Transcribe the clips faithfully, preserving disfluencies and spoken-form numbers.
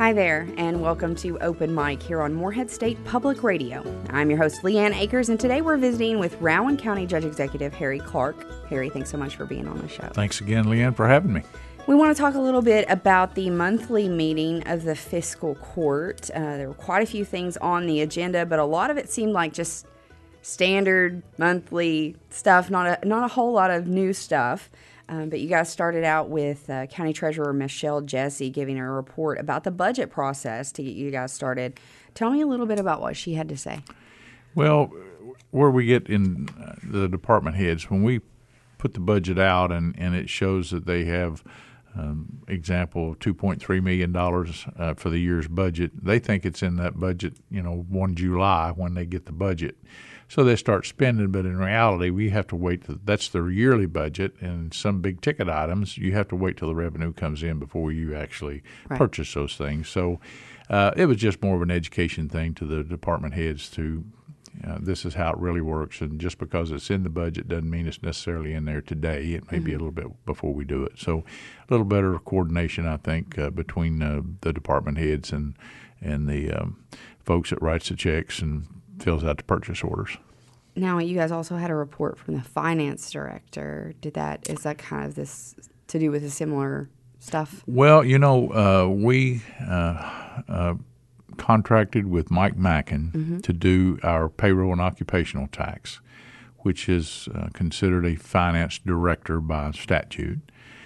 Hi there, and welcome to Open Mic here on Morehead State Public Radio. I'm your host, Leanne Akers, and today we're visiting with Rowan County Judge Executive Harry Clark. Harry, thanks so much for being on the show. Thanks again, Leanne, for having me. We want to talk a little bit about the monthly meeting of the fiscal court. Uh, there were quite a few things on the agenda, but a lot of it seemed like just standard monthly stuff, not a, not a whole lot of new stuff. Um, but you guys started out with uh, County Treasurer Michelle Jesse giving a report about the budget process to get you guys started. Tell me a little bit about what she had to say. Well, where we get in uh, the department heads, when we put the budget out and, and it shows that they have, um, example, two point three million dollars uh, for the year's budget, they think it's in that budget, you know, first July when they get the budget. So they start spending, but in reality, we have to wait. To, that's their yearly budget, and some big ticket items, you have to wait till the revenue comes in before you actually right. purchase those things. So uh, it was just more of an education thing to the department heads to, uh, this is how it really works, and just because it's in the budget doesn't mean it's necessarily in there today. It may mm-hmm. be a little bit before we do it. So a little better coordination, I think, uh, between uh, the department heads and, and the um, folks that writes the checks and fills out the purchase orders. Now, you guys also had a report from the finance director. Did that, is that kind of this to do with a similar stuff? Well, you know, uh, we uh, uh, contracted with Mike Mackin mm-hmm. to do our payroll and occupational tax, which is uh, considered a finance director by statute.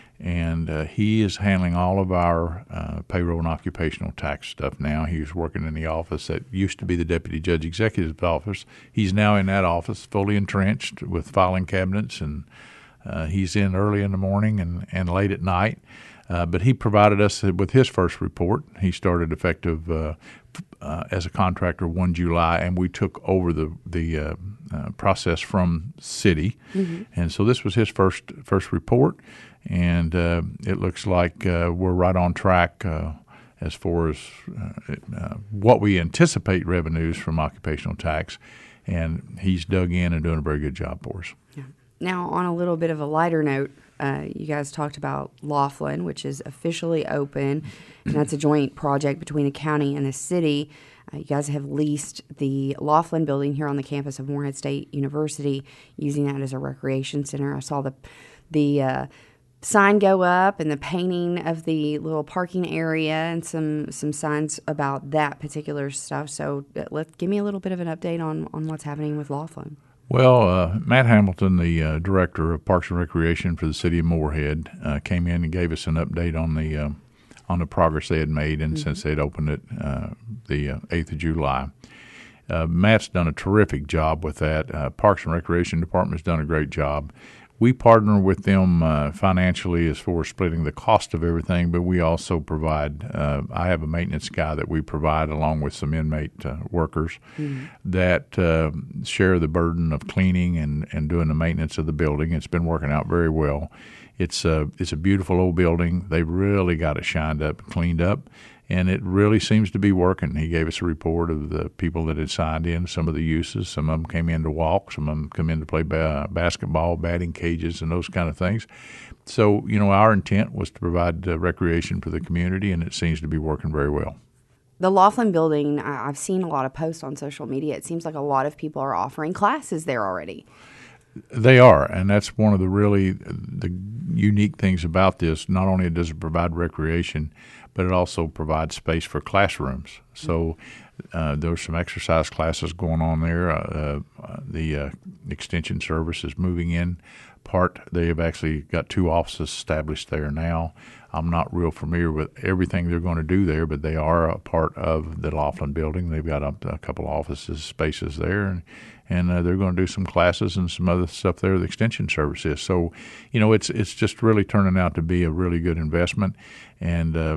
And uh, he is handling all of our uh, payroll and occupational tax stuff now. He's working in the office that used to be the Deputy Judge Executive's office. He's now in that office, fully entrenched with filing cabinets, and uh, he's in early in the morning and, and late at night. Uh, but he provided us with his first report. He started effective uh, uh, as a contractor first July, and we took over the the uh, uh, process from city. Mm-hmm. And so this was his first first report. And uh, it looks like uh, we're right on track uh, as far as uh, uh, what we anticipate revenues from occupational tax. And he's dug in and doing a very good job for us. Yeah. Now, on a little bit of a lighter note, uh, you guys talked about Laughlin, which is officially open. And that's a joint project between the county and the city. Uh, you guys have leased the Laughlin building here on the campus of Morehead State University, using that as a recreation center. I saw the the uh, sign go up and the painting of the little parking area and some some signs about that particular stuff. So uh, let give me a little bit of an update on, on what's happening with Laughlin. Well, uh, Matt Hamilton, the uh, director of Parks and Recreation for the city of Morehead, uh, came in and gave us an update on the uh, on the progress they had made, and mm-hmm. since they'd opened it uh, the uh, eighth of July. Uh, Matt's done a terrific job with that. Uh, Parks and Recreation Department's done a great job. We partner with them uh, financially as far as splitting the cost of everything, but we also provide, uh, I have a maintenance guy that we provide along with some inmate uh, workers mm-hmm. that uh, share the burden of cleaning and, and doing the maintenance of the building. It's been working out very well. It's a, it's a beautiful old building. They really got it shined up, cleaned up, and it really seems to be working. He gave us a report of the people that had signed in, some of the uses. Some of them came in to walk. Some of them come in to play ba- basketball, batting cages, and those kind of things. So, you know, our intent was to provide uh, recreation for the community, and it seems to be working very well. The Laughlin building, I've seen a lot of posts on social media. It seems like a lot of people are offering classes there already. They are, and that's one of the really the unique things about this. Not only does it provide recreation, but it also provides space for classrooms. So uh, there's some exercise classes going on there. Uh, uh, the uh, extension service is moving in part. They have actually got two offices established there now. I'm not real familiar with everything they're going to do there, but they are a part of the Laughlin building. They've got a, a couple of offices, spaces there, and, and uh, they're going to do some classes and some other stuff there the extension service is. So, you know, it's it's just really turning out to be a really good investment, and uh,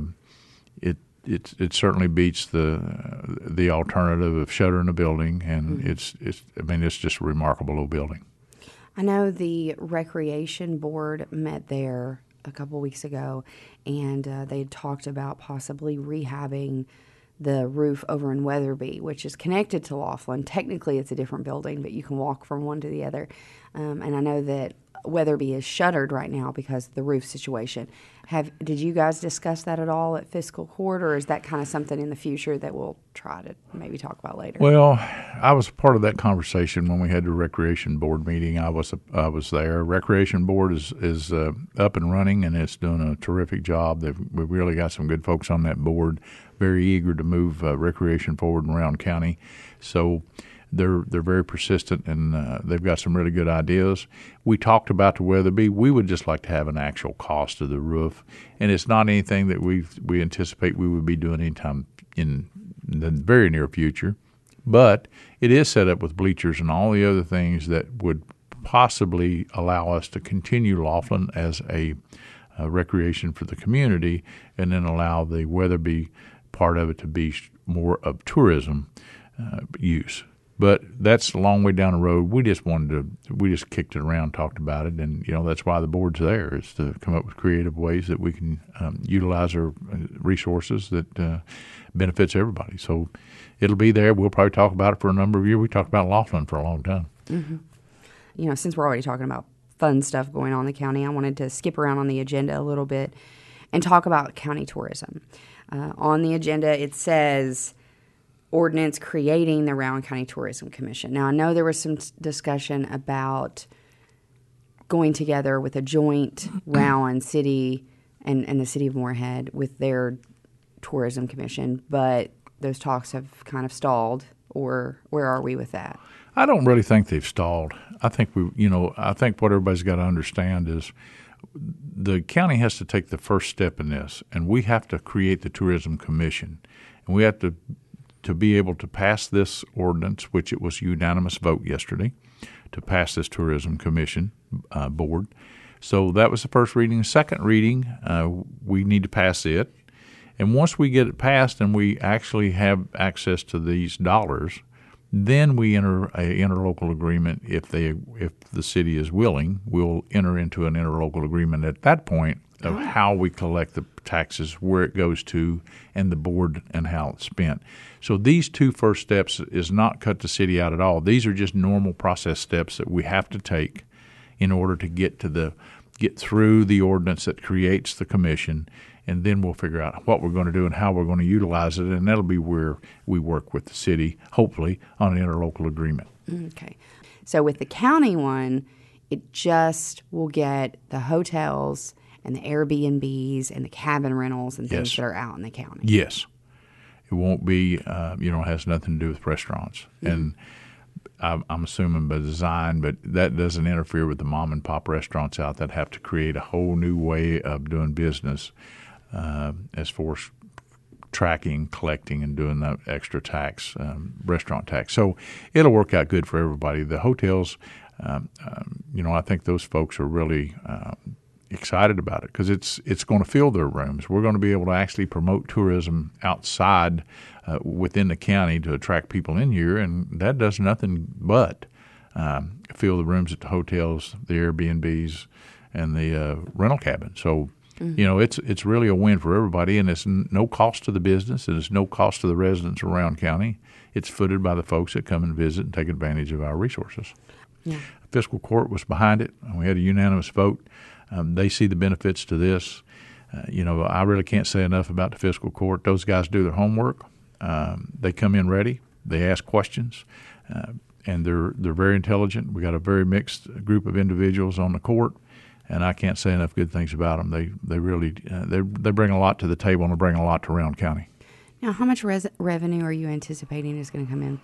it it it certainly beats the the alternative of shuttering a building, and mm-hmm. it's it's I mean it's just a remarkable little building. I know the recreation board met there a couple weeks ago, and uh, they had talked about possibly rehabbing the roof over in Weatherby, which is connected to Laughlin. Technically, it's a different building, but you can walk from one to the other. Um, and I know that Weatherby is shuttered right now because of the roof situation. Have did you guys discuss that at all at fiscal court, or is that kind of something in the future that we'll try to maybe talk about later? Well, I was part of that conversation when we had the recreation board meeting. I was I was there. Recreation board is is uh, up and running, and it's doing a terrific job. They've we've really got some good folks on that board, very eager to move uh, recreation forward in Round County. So they're they're very persistent, and uh, they've got some really good ideas. We talked about the Weatherby. We would just like to have an actual cost of the roof, and it's not anything that we we anticipate we would be doing anytime in the very near future. But it is set up with bleachers and all the other things that would possibly allow us to continue Laughlin as a, a recreation for the community, and then allow the Weatherby part of it to be more of tourism uh, use. But that's a long way down the road. We just wanted to, we just kicked it around, talked about it, and you know that's why the board's there, is to come up with creative ways that we can um, utilize our resources that uh, benefits everybody. So it'll be there. We'll probably talk about it for a number of years. We talked about Laughlin for a long time. Mm-hmm. You know, since we're already talking about fun stuff going on in the county, I wanted to skip around on the agenda a little bit and talk about county tourism. Uh, on the agenda, it says ordinance creating the Rowan County Tourism Commission. Now, I know there was some discussion about going together with a joint Rowan City and, and the City of Moorhead with their tourism commission, but those talks have kind of stalled, or where are we with that? I don't really think they've stalled. I think we, you know, I think what everybody's got to understand is the county has to take the first step in this, and we have to create the tourism commission, and we have to to be able to pass this ordinance, which it was a unanimous vote yesterday, to pass this tourism commission uh, board. So that was the first reading. The second reading, uh, we need to pass it. And once we get it passed and we actually have access to these dollars, then we enter a interlocal agreement. If they, if the city is willing, we'll enter into an interlocal agreement at that point of how we collect the taxes, where it goes to, and the board and how it's spent. So these two first steps is not cut the city out at all. These are just normal process steps that we have to take in order to get to the get through the ordinance that creates the commission, and then we'll figure out what we're going to do and how we're going to utilize it, and that'll be where we work with the city, hopefully, on an interlocal agreement. Okay. So with the county one, it just will get the hotels and the Airbnbs and the cabin rentals and things Yes. that are out in the county. Yes. It won't be, uh, you know, it has nothing to do with restaurants. Mm-hmm. And I'm, I'm assuming by design, but that doesn't interfere with the mom and pop restaurants out that have to create a whole new way of doing business uh, as far as tracking, collecting, and doing that extra tax, um, restaurant tax. So it'll work out good for everybody. The hotels, um, um, you know, I think those folks are really uh, excited about it because it's it's going to fill their rooms. We're going to be able to actually promote tourism outside uh, within the county to attract people in here, and that does nothing but um, fill the rooms at the hotels, the Airbnbs, and the uh, rental cabins. So, mm-hmm. you know, it's it's really a win for everybody, and it's n- no cost to the business, and it's no cost to the residents around county. It's footed by the folks that come and visit and take advantage of our resources. Yeah. Fiscal court was behind it, and we had a unanimous vote. Um, they see the benefits to this. Uh, you know, I really can't say enough about the fiscal court. Those guys do their homework. Um, they come in ready. They ask questions, uh, and they're they're very intelligent. We got a very mixed group of individuals on the court, and I can't say enough good things about them. They they really uh, they they bring a lot to the table, and they bring a lot to Rowan County. Now, how much res- revenue are you anticipating is going to come in?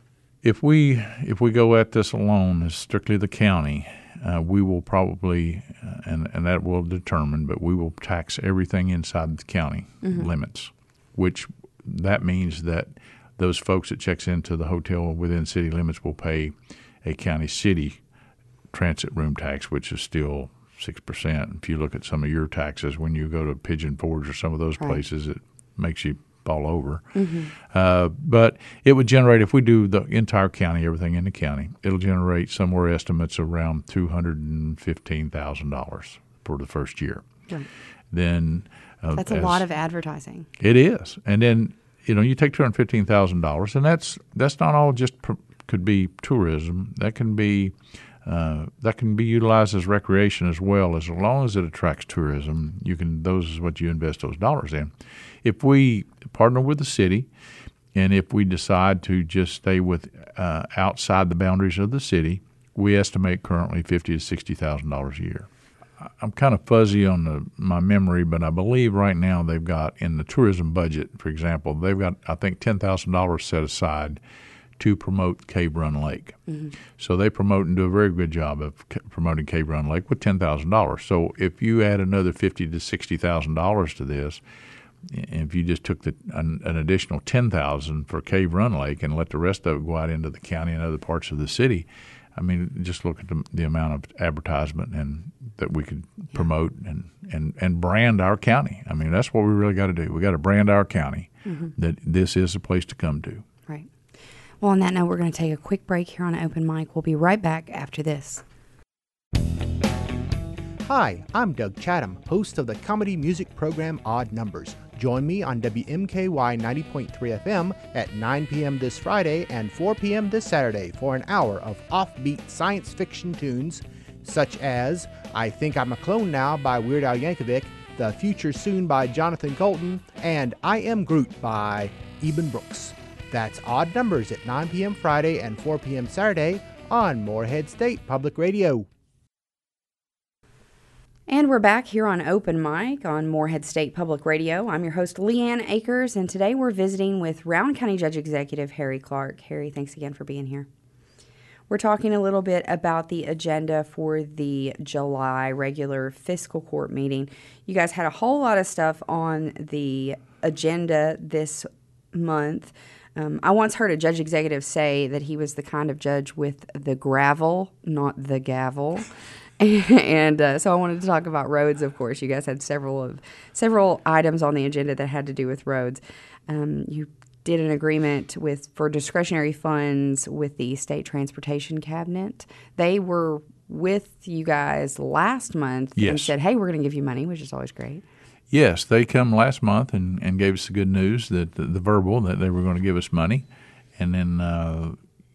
If we if we go at this alone as strictly the county, uh, we will probably, uh, and and that will determine, but we will tax everything inside the county mm-hmm. limits, which that means that those folks that checks into the hotel within city limits will pay a county city transit room tax, which is still six percent. If you look at some of your taxes when you go to Pigeon Forge or some of those right. places, it makes you fall over. Mm-hmm. Uh, but it would generate, if we do the entire county, everything in the county, it'll generate somewhere estimates around two hundred fifteen thousand dollars for the first year. Right. Then uh, that's a as, lot of advertising. It is. And then, you know, you take two hundred fifteen thousand dollars, and that's that's not all just pr- could be tourism. That can be Uh, that can be utilized as recreation as well. As long as it attracts tourism, you can. Those is what you invest those dollars in. If we partner with the city, and if we decide to just stay with uh, outside the boundaries of the city, we estimate currently fifty to sixty thousand dollars a year. I'm kind of fuzzy on the, my memory, but I believe right now they've got in the tourism budget, for example, they've got I think ten thousand dollars set aside to promote Cave Run Lake. Mm-hmm. So they promote and do a very good job of c- promoting Cave Run Lake with ten thousand dollars. So if you add another fifty to sixty thousand dollars to this, if you just took the, an, an additional ten thousand dollars for Cave Run Lake and let the rest of it go out into the county and other parts of the city, I mean, just look at the, the amount of advertisement and that we could promote and, and, and brand our county. I mean, that's what we really got to do. We got to brand our county mm-hmm. that this is a place to come to. Right. Well, on that note, we're going to take a quick break here on Open Mic. We'll be right back after this. Hi, I'm Doug Chatham, host of the comedy music program Odd Numbers. Join me on W M K Y ninety point three F M at nine p.m. this Friday and four p.m. this Saturday for an hour of offbeat science fiction tunes such as I Think I'm a Clone Now by Weird Al Yankovic, The Future Soon by Jonathan Colton, and I Am Groot by Eben Brooks. That's Odd Numbers at nine p.m. Friday and four p.m. Saturday on Morehead State Public Radio. And we're back here on Open Mic on Morehead State Public Radio. I'm your host, Leanne Akers, and today we're visiting with Rowan County Judge Executive Harry Clark. Harry, thanks again for being here. We're talking a little bit about the agenda for the July regular fiscal court meeting. You guys had a whole lot of stuff on the agenda this month. Um, I once heard a judge executive say that he was the kind of judge with the gravel, not the gavel. And uh, so I wanted to talk about roads, of course. You guys had several of several items on the agenda that had to do with roads. Um, you did an agreement with for discretionary funds with the State Transportation Cabinet. They were with you guys last month yes. and said, hey, we're going to give you money, which is always great. Yes, they come last month and, and gave us the good news, that the, the verbal, that they were going to give us money. And then uh,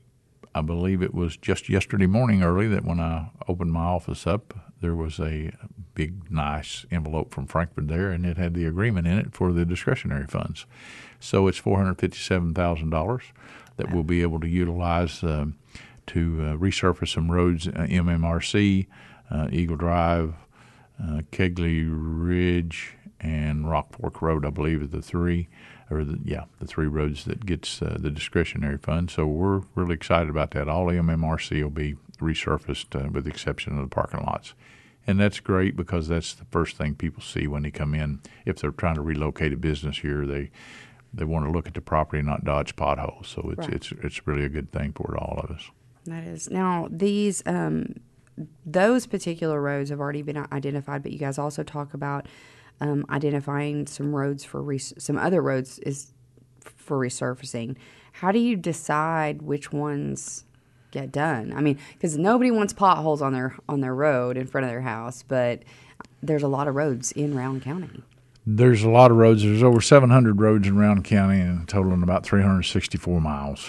I believe it was just yesterday morning early that when I opened my office up, there was a big, nice envelope from Frankfurt there, and it had the agreement in it for the discretionary funds. So it's four hundred fifty-seven thousand dollars that we'll be able to utilize uh, to uh, resurface some roads, uh, M M R C, uh, Eagle Drive, uh, Kegley Ridge, and Rock Fork Road, I believe, are the three, or the, yeah, the three roads that gets uh, the discretionary fund. So we're really excited about that. All M M R C will be resurfaced uh, with the exception of the parking lots. And that's great because that's the first thing people see when they come in. If they're trying to relocate a business here, they they want to look at the property and not dodge potholes. So it's right. it's it's really a good thing for all of us. That is. Now, these um, those particular roads have already been identified, but you guys also talk about um, identifying some roads for res- some other roads is for resurfacing. How do you decide which ones get done? I mean, because nobody wants potholes on their on their road in front of their house, but there's a lot of roads in Rowan County. There's a lot of roads. There's over seven hundred roads in Rowan County, and totaling about three hundred sixty-four miles.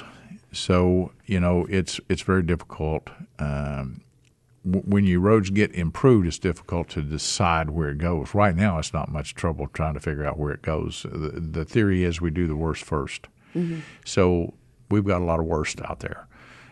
So you know it's it's very difficult. Um, w- when your roads get improved, it's difficult to decide where it goes. Right now, it's not much trouble trying to figure out where it goes. The, the theory is we do the worst first. Mm-hmm. So we've got a lot of worst out there.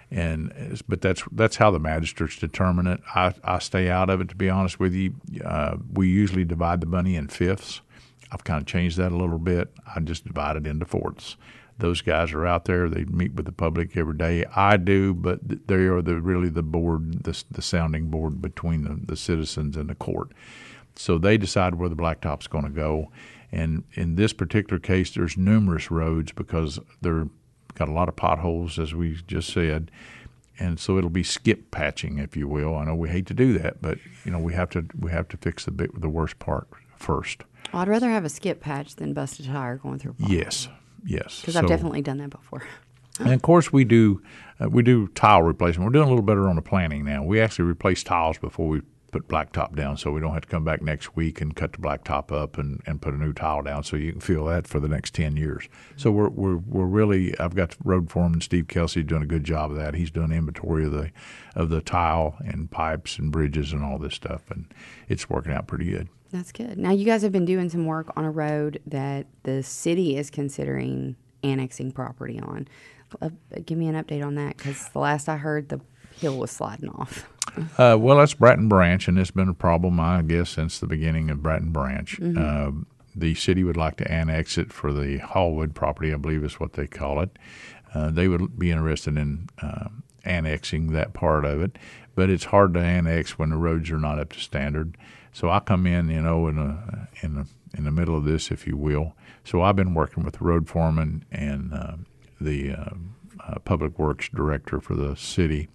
And but that's that's how the magistrates determine it. I, I stay out of it, to be honest with you. Uh, we usually divide the money in fifths. I've kind of changed that a little bit. I just divide it into fourths. Those guys are out there. They meet with the public every day. I do, but they are the really the board, the, the sounding board between the, the citizens and the court. So they decide where the blacktop's going to go. And in this particular case, there's numerous roads because they're got a lot of potholes, as we just said, and so it'll be skip patching, if you will. I know we hate to do that, but you know we have to we have to fix the bit, the worst part first. Well, I'd rather have a skip patch than bust a tire going through a pothole. Yes, yes. Because so, I've definitely done that before. And of course, we do uh, we do tile replacement. We're doing a little better on the planning now. We actually replace tiles before we put blacktop down, so we don't have to come back next week and cut the blacktop up and, and put a new tile down, so you can feel that for the next ten years. So we're we're we're really. I've got road foreman Steve Kelsey doing a good job of that. He's doing inventory of the of the tile and pipes and bridges and all this stuff, and it's working out pretty good. That's good. Now, you guys have been doing some work on a road that the city is considering annexing property on. Uh, give me an update on that, because the last I heard, the hill was sliding off. Uh, well, that's Bratton Branch, and it's been a problem, I guess, since the beginning of Bratton Branch. Mm-hmm. Uh, the city would like to annex it for the Hallwood property, I believe is what they call it. Uh, they would be interested in uh, annexing that part of it, but it's hard to annex when the roads are not up to standard. So I come in, you know, in a, in a, in the middle of this, if you will. So I've been working with the road foreman and uh, the uh, uh, public works director for the city,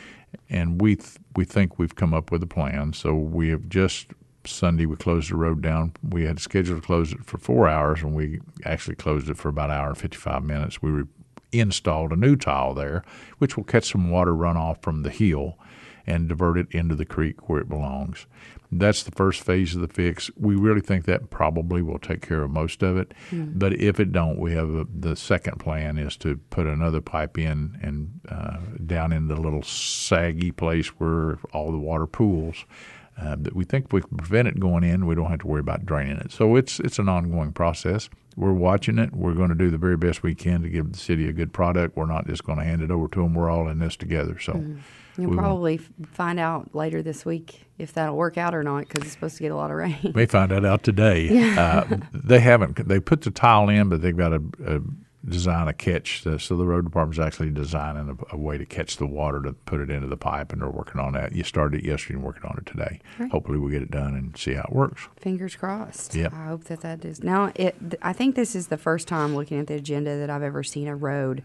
and we th- we think we've come up with a plan. So we have just Sunday we closed the road down. We had scheduled to close it for four hours, and we actually closed it for about an hour and fifty-five minutes. We re- installed a new tile there, which will catch some water runoff from the hill and divert it into the creek where it belongs. That's the first phase of the fix. We really think that probably will take care of most of it. Mm. But if it don't, we have a, the second plan is to put another pipe in and uh, down in the little saggy place where all the water pools. Uh, that we think if we can prevent it going in, we don't have to worry about draining it. So it's it's an ongoing process. We're watching it. We're going to do the very best we can to give the city a good product. We're not just going to hand it over to them. We're all in this together. So. Mm. You'll probably won't. find out later this week if that'll work out or not, because it's supposed to get a lot of rain. May find that out today. Yeah. uh, they haven't. They put the tile in, but they've got to uh, design a catch. So the road department's actually designing a, a way to catch the water to put it into the pipe, and they're working on that. You started it yesterday and working on it today. Right. Hopefully we'll get it done and see how it works. Fingers crossed. Yep. I hope that that is. Now, it, I think this is the first time looking at the agenda that I've ever seen a road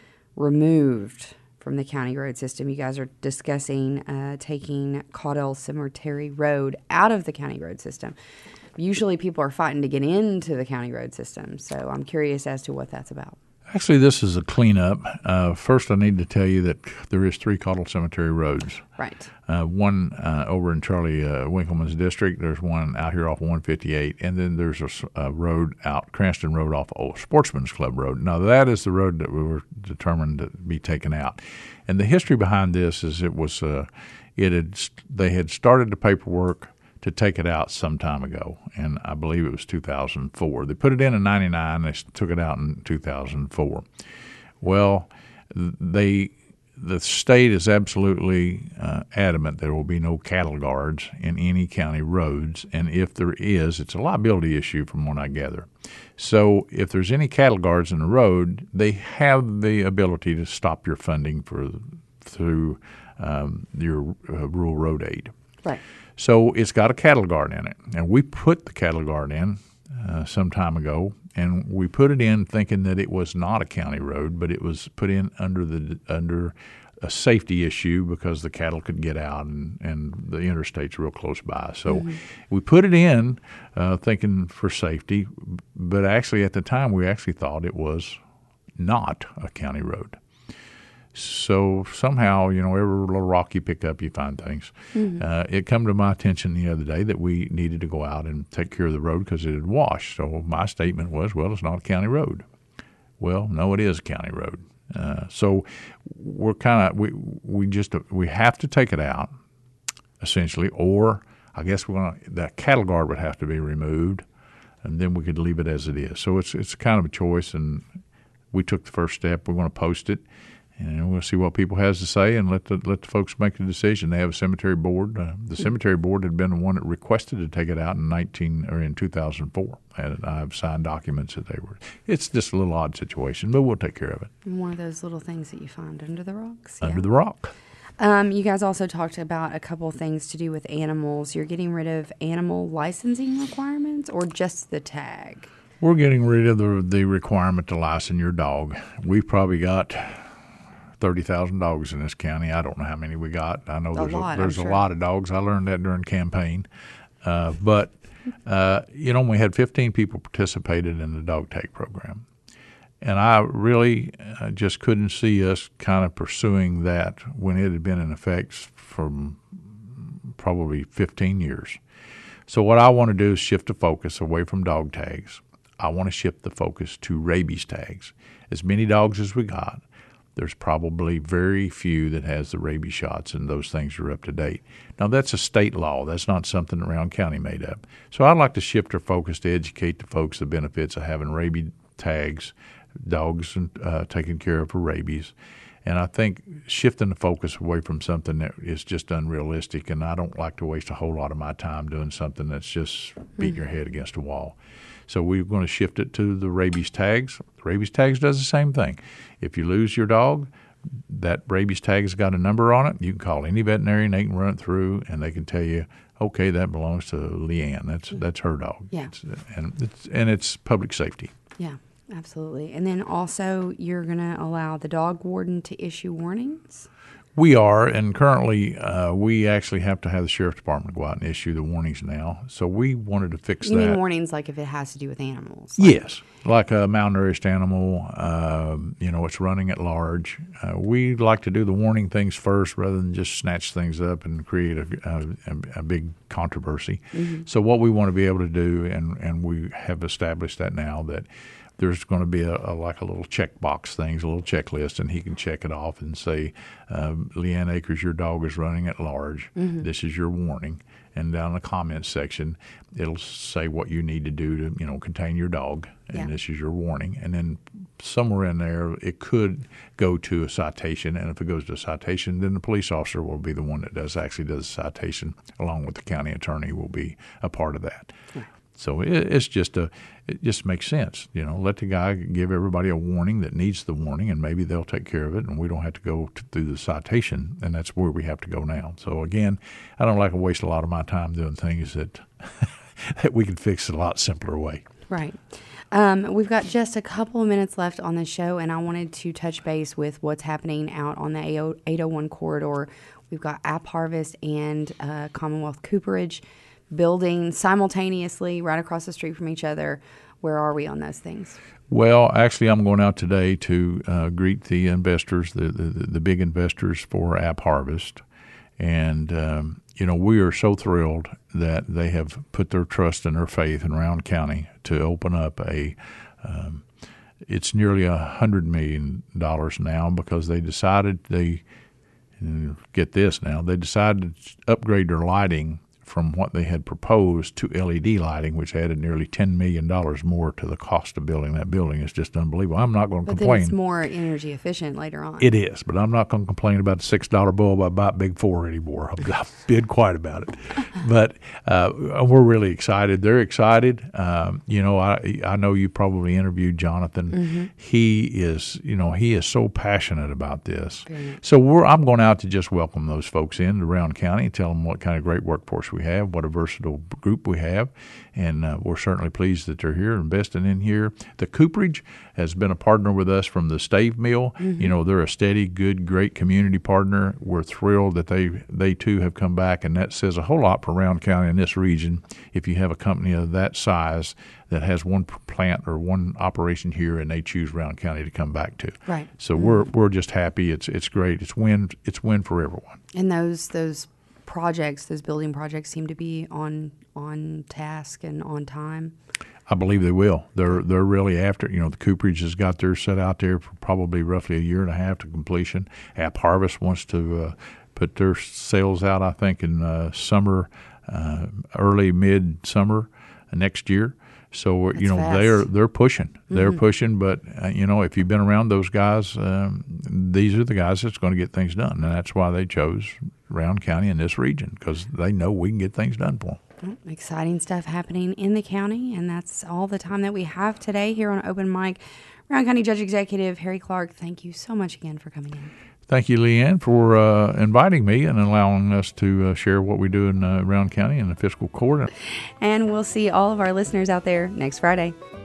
removed from the county road system. You guys are discussing uh, taking Caudell Cemetery Road out of the county road system. Usually people are fighting to get into the county road system, so I'm curious as to what that's about. Actually, this is a cleanup. Uh, first, I need to tell you that there is three Caudell Cemetery roads. Right. Uh, one uh, over in Charlie uh, Winkleman's district. There's one out here off one fifty-eight, and then there's a, a road out, Cranston Road off Old Sportsman's Club Road. Now, that is the road that we were determined to be taken out. And the history behind this is it was uh, it had they had started the paperwork to take it out some time ago, and I believe it was two thousand four. They put it in in ninety-nine, they took it out in two thousand four. Well, they the state is absolutely uh, adamant there will be no cattle guards in any county roads, and if there is, it's a liability issue from what I gather. So if there's any cattle guards in the road, they have the ability to stop your funding for through um, your uh, rural road aid. Right. So it's got a cattle guard in it, and we put the cattle guard in uh, some time ago, and we put it in thinking that it was not a county road, but it was put in under the under a safety issue because the cattle could get out, and, and the interstate's real close by. So mm-hmm. we put it in uh, thinking for safety, but actually at the time we actually thought it was not a county road. So somehow, you know, every little rock you pick up, you find things. Mm-hmm. Uh, it come to my attention the other day that we needed to go out and take care of the road because it had washed. So my statement was, well, it's not a county road. Well, no, it is a county road. Uh, so we're kind of we we just we have to take it out, essentially, or I guess we're gonna that cattle guard would have to be removed, and then we could leave it as it is. So it's it's kind of a choice, and we took the first step. We're going to post it. And we'll see what people has to say, and let the let the folks make the decision. They have a cemetery board. Uh, the cemetery board had been the one that requested to take it out in nineteen or in two thousand four, and I've signed documents that they were. It's just a little odd situation, but we'll take care of it. One of those little things that you find under the rocks. Under yeah. the rock. Um, you guys also talked about a couple of things to do with animals. You're getting rid of animal licensing requirements, or just the tag? We're getting rid of the the requirement to license your dog. We've probably got thirty thousand dogs in this county. I don't know how many we got. I know a there's lot, a, there's I'm a sure. lot of dogs. I learned that during campaign. Uh, but, uh, you know, we had fifteen people participated in the dog tag program. And I really uh, just couldn't see us kind of pursuing that when it had been in effect from probably fifteen years. So what I want to do is shift the focus away from dog tags. I want to shift the focus to rabies tags. As many dogs as we got, there's probably very few that has the rabies shots, and those things are up to date. Now, that's a state law. That's not something that Round County made up. So I'd like to shift our focus to educate the folks the benefits of having rabies tags, dogs uh, taken care of for rabies. And I think shifting the focus away from something that is just unrealistic, and I don't like to waste a whole lot of my time doing something that's just beating your head against a wall. So we're going to shift it to the rabies tags. The rabies tags does the same thing. If you lose your dog, that rabies tag's got a number on it. You can call any veterinarian, they can run it through, and they can tell you, okay, that belongs to Leanne. That's that's her dog. Yeah. It's, and it's and it's public safety. Yeah. Absolutely. And then also you're going to allow the dog warden to issue warnings? We are, and currently uh, we actually have to have the sheriff's department go out and issue the warnings now. So we wanted to fix you that. You mean warnings like if it has to do with animals? Like, yes, like a malnourished animal, uh, you know, it's running at large. Uh, we like to do the warning things first rather than just snatch things up and create a, a, a big controversy. Mm-hmm. So what we want to be able to do, and, and we have established that now, that there's going to be a, a like a little checkbox things, a little checklist, and he can check it off and say, um, Leanne Akers, your dog is running at large. Mm-hmm. This is your warning. And down in the comments section, it'll say what you need to do to, you know, contain your dog, and yeah. this is your warning. And then somewhere in there, it could go to a citation, and if it goes to a citation, then the police officer will be the one that does actually does the citation, along with the county attorney will be a part of that. Yeah. So it, it's just a, it just makes sense, you know. Let the guy give everybody a warning that needs the warning, and maybe they'll take care of it, and we don't have to go to, through the citation, and that's where we have to go now. So again, I don't like to waste a lot of my time doing things that that we can fix a lot simpler way. Right. Um, we've got just a couple of minutes left on the show, and I wanted to touch base with what's happening out on the eight oh one corridor. We've got App Harvest and uh, Commonwealth Cooperage building simultaneously right across the street from each other. Where are we on those things? Well, actually, I'm going out today to uh, greet the investors, the, the the big investors for App Harvest. And, um, you know, we are so thrilled that they have put their trust and their faith in Round County to open up a um, it's nearly one hundred million dollars now, because they decided they, get this now, they decided to upgrade their lighting from what they had proposed to L E D lighting, which added nearly ten million dollars more to the cost of building that building. It's just unbelievable. I'm not going to but complain. Then it's more energy efficient later on. It is, but I'm not going to complain about the six dollar bulb I bought Big Four anymore. I've bid quite about it. But uh, we're really excited. They're excited. Um, you know, I I know you probably interviewed Jonathan. Mm-hmm. He is, you know, he is so passionate about this. Very so we're I'm going out to just welcome those folks in to Round County and tell them what kind of great workforce we have, what a versatile group we have, and uh, we're certainly pleased that they're here, investing in here. The Cooperage has been a partner with us from the Stave Mill. Mm-hmm. You know, they're a steady, good, great community partner. We're thrilled that they they too have come back, and that says a whole lot for Round County in this region. If you have a company of that size that has one plant or one operation here, and they choose Round County to come back to, right? So mm-hmm. we're we're just happy. It's it's great. It's win. It's win for everyone. And those those. projects, those building projects seem to be on on task and on time. I believe they will. They're they're really after, you know, the Cooperage has got theirs set out there for probably roughly a year and a half to completion. App Harvest wants to uh, put their sales out, I think, in uh, summer, uh, early mid-summer next year. So, That's you know, fast. they're they're pushing. Mm-hmm. They're pushing, but, uh, you know, if you've been around those guys, um, these are the guys that's going to get things done. And that's why they chose Round County in this region, because they know we can get things done for them. Well, exciting stuff happening in the county, and that's all the time that we have today here on Open Mic. Round County Judge Executive Harry Clark, thank you so much again for coming in. Thank you, Leanne, for uh, inviting me and allowing us to uh, share what we do in uh, Round County in the fiscal court. And we'll see all of our listeners out there next Friday.